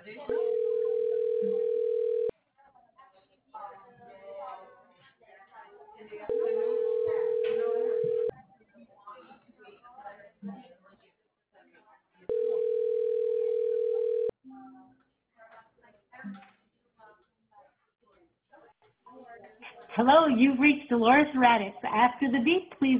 Hello, you've reached Dolores Raditz. After the beep, please